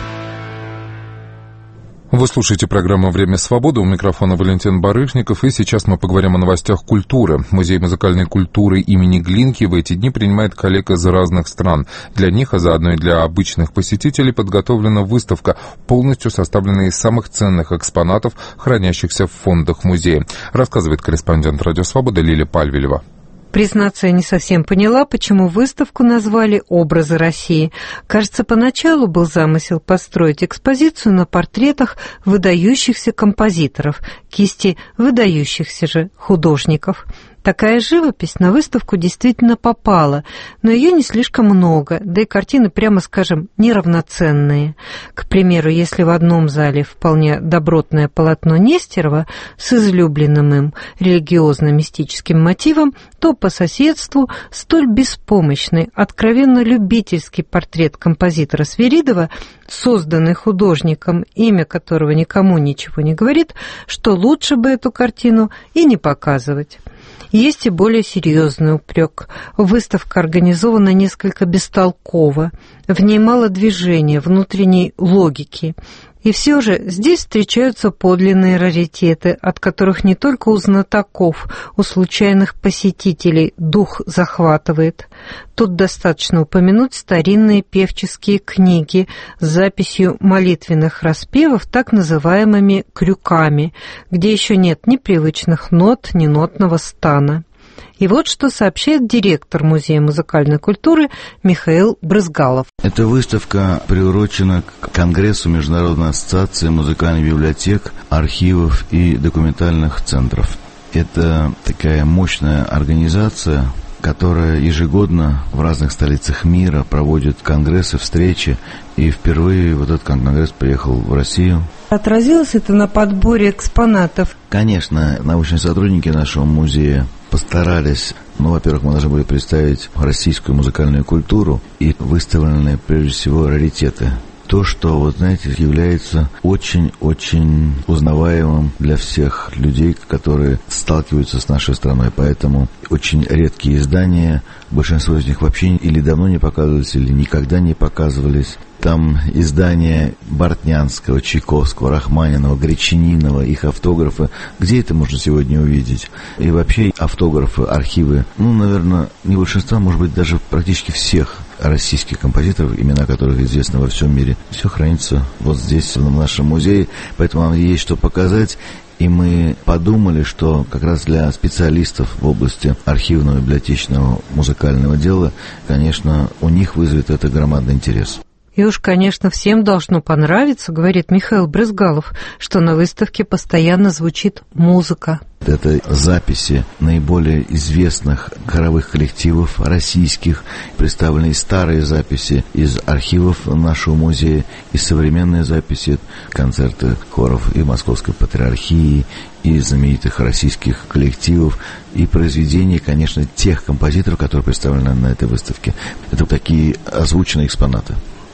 Вы слушаете программу «Время свободы». У микрофона Валентин Барышников. И сейчас мы поговорим о новостях культуры. Музей музыкальной культуры имени Глинки в эти дни принимает коллег из разных стран. Для них, а заодно и для обычных посетителей, подготовлена выставка, полностью составленная из самых ценных экспонатов, хранящихся в фондах музея. Рассказывает корреспондент «Радио Свобода» Лилия Пальвелева.
Признаться, я не совсем поняла, почему выставку назвали «Образы России». Кажется, поначалу был замысел построить экспозицию на портретах выдающихся композиторов, кисти выдающихся же художников. Такая живопись на выставку действительно попала, но ее не слишком много, да и картины, прямо скажем, неравноценные. К примеру, если в одном зале вполне добротное полотно Нестерова с излюбленным им религиозно-мистическим мотивом, то по соседству столь беспомощный, откровенно любительский портрет композитора Свиридова, созданный художником, имя которого никому ничего не говорит, что лучше бы эту картину и не показывать. Есть и более серьезный упрек. Выставка организована несколько бестолково, в ней мало движения, внутренней логики. И все же здесь встречаются подлинные раритеты, от которых не только у знатоков, у случайных посетителей дух захватывает. Тут достаточно упомянуть старинные певческие книги с записью молитвенных распевов так называемыми крюками, где еще нет ни привычных нот, ни нотного стана. И вот что сообщает директор Музея музыкальной культуры Михаил Брызгалов.
Эта выставка приурочена к Конгрессу Международной ассоциации музыкальных библиотек, архивов и документальных центров. Это такая мощная организация, которая ежегодно в разных столицах мира проводит конгрессы, встречи. И впервые вот этот конгресс приехал в Россию.
Отразилось это на подборе экспонатов?
Конечно, научные сотрудники нашего музея постарались. Во-первых, мы должны были представить российскую музыкальную культуру и выставленные, прежде всего, раритеты. То, что, является очень-очень узнаваемым для всех людей, которые сталкиваются с нашей страной. Поэтому очень редкие издания, большинство из них вообще или давно не показывались, или никогда не показывались. Там издания Бортнянского, Чайковского, Рахманинова, Гречанинова, их автографы. Где это можно сегодня увидеть? И вообще автографы, архивы, наверное, не большинства, может быть, даже практически всех российских композиторов, имена которых известны во всем мире. Все хранится вот здесь, в нашем музее, поэтому нам есть что показать. И мы подумали, что как раз для специалистов в области архивного, библиотечного, музыкального дела, конечно, у них вызовет это громадный интерес.
И уж, конечно, всем должно понравиться, говорит Михаил Брызгалов, что на выставке постоянно звучит музыка.
Это записи наиболее известных хоровых коллективов российских, представлены старые записи из архивов нашего музея, и современные записи, концерты хоров и Московской патриархии, и знаменитых российских коллективов, и произведения, конечно, тех композиторов, которые представлены на этой выставке. Это такие озвученные экспонаты.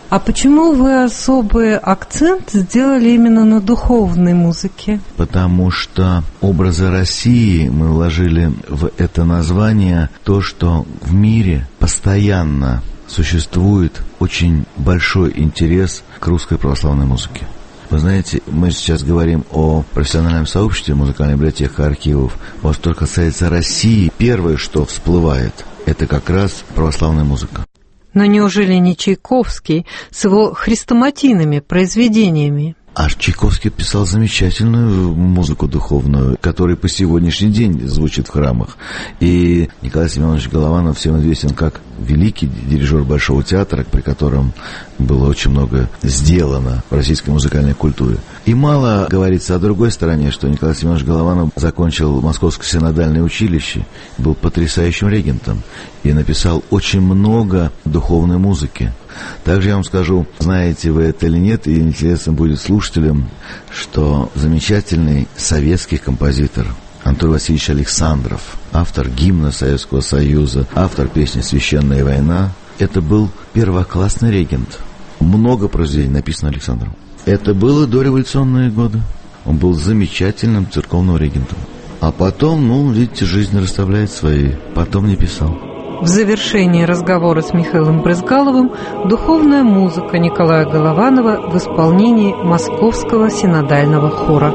А почему вы особый акцент сделали именно на духовной музыке?
Потому что образы России мы вложили в это название то, что в мире постоянно существует очень большой интерес к русской православной музыке. Вы знаете, мы сейчас говорим о профессиональном сообществе музыкальных библиотек и архивов. Вот что касается России, первое, что всплывает, это как раз православная музыка.
Но неужели не Чайковский с его хрестоматийными произведениями?
А Чайковский писал замечательную музыку духовную, которая по сегодняшний день звучит в храмах. И Николай Семенович Голованов всем известен как великий дирижер Большого театра, при котором было очень много сделано в российской музыкальной культуре. И мало говорится о другой стороне, что Николай Семенович Голованов закончил Московское синодальное училище, был потрясающим регентом и написал очень много духовной музыки. Также я вам скажу, знаете вы это или нет, и интересно будет слушателям, что замечательный советский композитор Антон Васильевич Александров, автор гимна Советского Союза, автор песни «Священная война», это был первоклассный регент. Много произведений написано Александром. Это было дореволюционные годы. Он был замечательным церковным регентом. А потом, видите, жизнь расставляет свои. Потом не писал.
В завершении разговора с Михаилом Брызгаловым духовная музыка Николая Голованова в исполнении Московского синодального хора.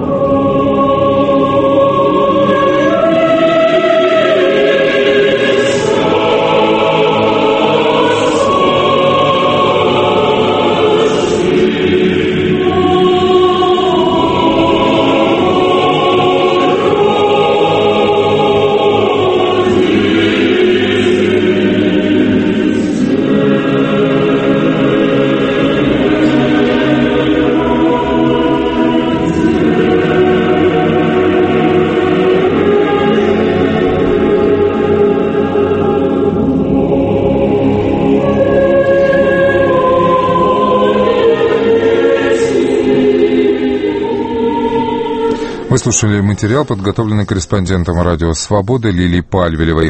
Вы слушали материал, подготовленный корреспондентом радио «Свобода» Лилией Пальвелевой.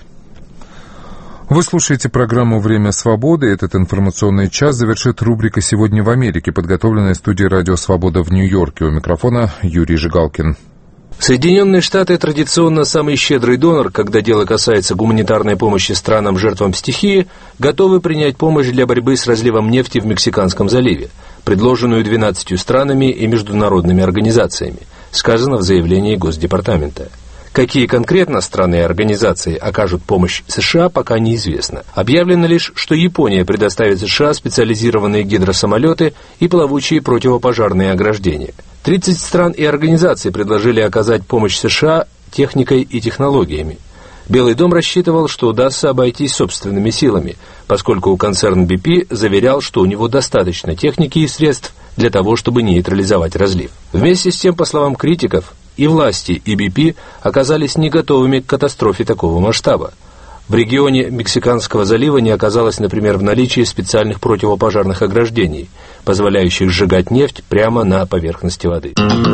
Вы слушаете программу «Время свободы». Этот информационный час завершит рубрика «Сегодня в Америке», подготовленная студией радио «Свобода» в Нью-Йорке. У микрофона Юрий Жигалкин.
Соединенные Штаты традиционно самый щедрый донор, когда дело касается гуманитарной помощи странам, жертвам стихии, готовы принять помощь для борьбы с разливом нефти в Мексиканском заливе, предложенную 12 странами и международными организациями, сказано в заявлении Госдепартамента. Какие конкретно страны и организации окажут помощь США, пока неизвестно. Объявлено лишь, что Япония предоставит США специализированные гидросамолеты и плавучие противопожарные ограждения. 30 стран и организаций предложили оказать помощь США техникой и технологиями. Белый дом рассчитывал, что удастся обойтись собственными силами, поскольку концерн BP заверял, что у него достаточно техники и средств для того, чтобы нейтрализовать разлив. Вместе с тем, по словам критиков, и власти, и BP оказались не готовыми к катастрофе такого масштаба. В регионе Мексиканского залива не оказалось, например, в наличии специальных противопожарных ограждений, позволяющих сжигать нефть прямо на поверхности воды.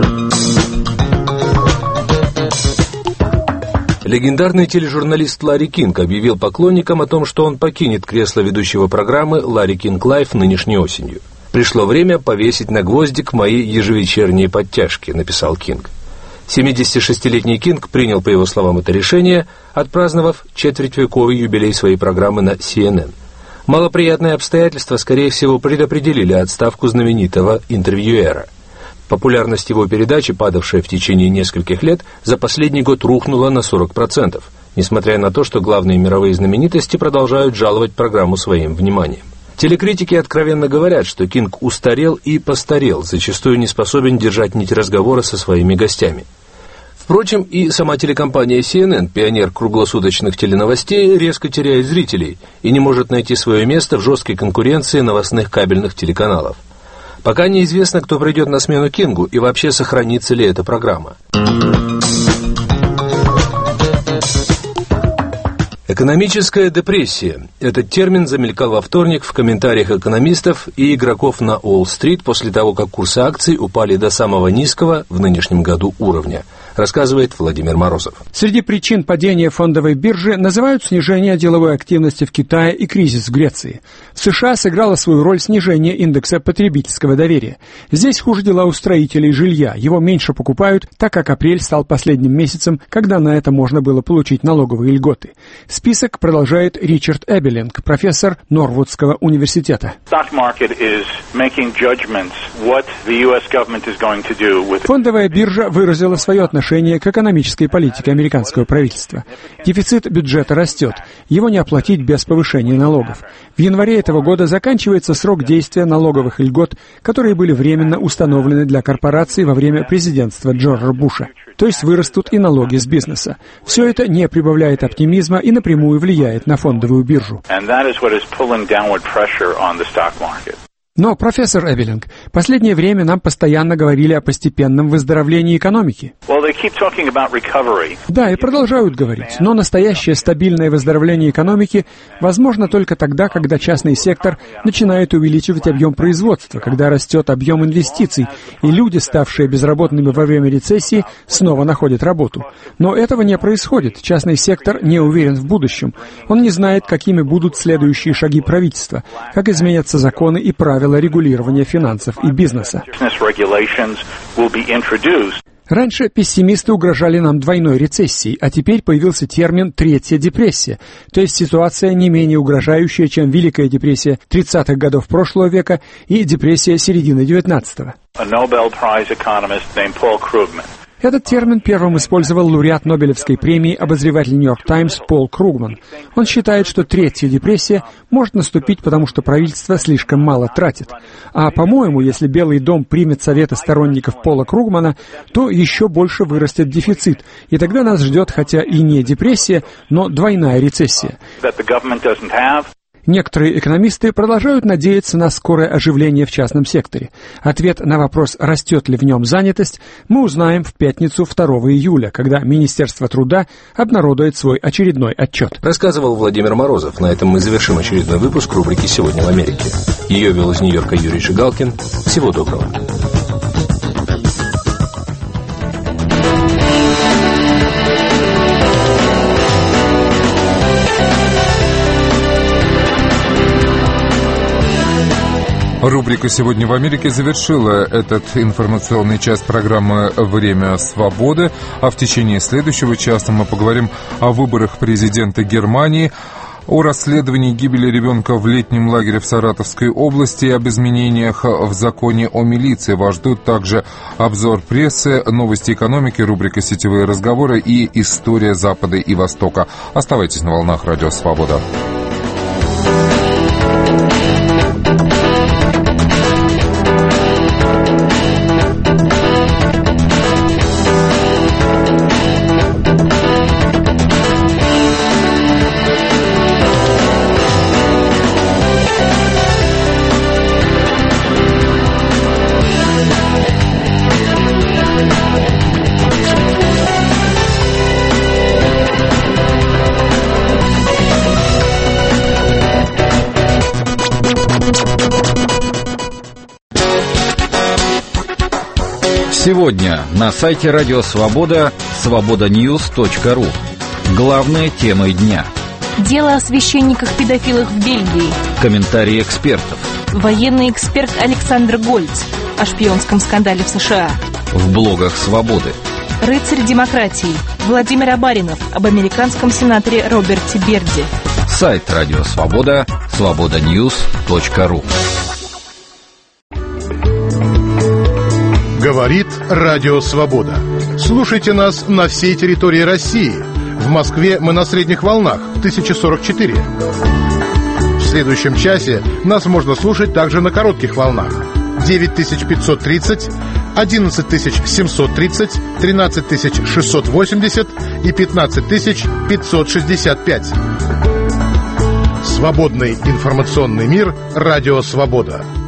Легендарный тележурналист Ларри Кинг объявил поклонникам о том, что он покинет кресло ведущего программы «Ларри Кинг Лайф» нынешней осенью. «Пришло время повесить на гвоздик мои ежевечерние подтяжки», — написал Кинг. 76-летний Кинг принял, по его словам, это решение, отпраздновав четвертьвековый юбилей своей программы на CNN. Малоприятные обстоятельства, скорее всего, предопределили отставку знаменитого интервьюера. Популярность его передачи, падавшая в течение нескольких лет, за последний год рухнула на 40%, несмотря на то, что главные мировые знаменитости продолжают жаловать программу своим вниманием. Телекритики откровенно говорят, что Кинг устарел и постарел, зачастую не способен держать нить разговора со своими гостями. Впрочем, и сама телекомпания CNN, пионер круглосуточных теленовостей, резко теряет зрителей и не может найти свое место в жесткой конкуренции новостных кабельных телеканалов. Пока неизвестно, кто придет на смену Кингу и вообще сохранится ли эта программа. Экономическая депрессия. Этот термин замелькал во вторник в комментариях экономистов и игроков на Уолл-стрит после того, как курсы акций упали до самого низкого в нынешнем году уровня. рассказывает Владимир Морозов.
Среди причин падения фондовой биржи называют снижение деловой активности в Китае и кризис в Греции. В США сыграло свою роль снижение индекса потребительского доверия. Здесь хуже дела у строителей жилья. Его меньше покупают, так как апрель стал последним месяцем, когда на это можно было получить налоговые льготы. Список продолжает Ричард Эбелинг, профессор Норвудского университета. Фондовая биржа выразила свое отношение к экономической политике американского правительства. Дефицит бюджета растет. Его не оплатить без повышения налогов. В январе этого года заканчивается срок действия налоговых льгот, которые были временно установлены для корпораций во время президентства Джорджа Буша. То есть вырастут и налоги с бизнеса. Все это не прибавляет оптимизма и напрямую влияет на фондовую биржу. Но, профессор Эбелинг, в последнее время нам постоянно говорили о постепенном выздоровлении экономики. Да, и продолжают говорить, но настоящее стабильное выздоровление экономики возможно только тогда, когда частный сектор начинает увеличивать объем производства, когда растет объем инвестиций, и люди, ставшие безработными во время рецессии, снова находят работу. Но этого не происходит, частный сектор не уверен в будущем. Он не знает, какими будут следующие шаги правительства, как изменятся законы и правила регулирования финансов и бизнеса. Раньше пессимисты угрожали нам двойной рецессией, а теперь появился термин «третья депрессия», то есть ситуация не менее угрожающая, чем Великая депрессия 30-х годов прошлого века и депрессия середины 19-го. Этот термин первым использовал лауреат Нобелевской премии, обозреватель «Нью-Йорк Таймс» Пол Кругман. Он считает, что третья депрессия может наступить, потому что правительство слишком мало тратит. А, по-моему, если Белый дом примет советы сторонников Пола Кругмана, то еще больше вырастет дефицит, и тогда нас ждет хотя и не депрессия, но двойная рецессия. Некоторые экономисты продолжают надеяться на скорое оживление в частном секторе. Ответ на вопрос, растет ли в нем занятость, мы узнаем в пятницу 2 июля, когда Министерство труда обнародует свой очередной отчет.
Рассказывал Владимир Морозов. На этом мы завершим очередной выпуск рубрики «Сегодня в Америке». Ее вел из Нью-Йорка Юрий Жигалкин. Всего доброго.
Рубрика «Сегодня в Америке» завершила этот информационный час программы «Время свободы». А в течение следующего часа мы поговорим о выборах президента Германии, о расследовании гибели ребенка в летнем лагере в Саратовской области и об изменениях в законе о милиции. Вас ждут также обзор прессы, новости экономики, рубрика «Сетевые разговоры» и история Запада и Востока. Оставайтесь на волнах Радио Свобода.
Сегодня на сайте Радио Свобода свободаньюс.ру. Главные темы дня.
Дело о священниках-педофилах в Бельгии.
Комментарии экспертов.
Военный эксперт Александр Гольц о шпионском скандале в США.
В блогах Свободы.
Рыцарь демократии Владимир Абаринов об американском сенаторе Роберте Берди.
Сайт Радио Свобода свободаньюс.ру.
Говорит Радио Свобода. Слушайте нас на всей территории России. В Москве мы на средних волнах 1044. В следующем часе нас можно слушать также на коротких волнах 9530, 11730, 13680 и 15565. Свободный информационный мир. Радио Свобода.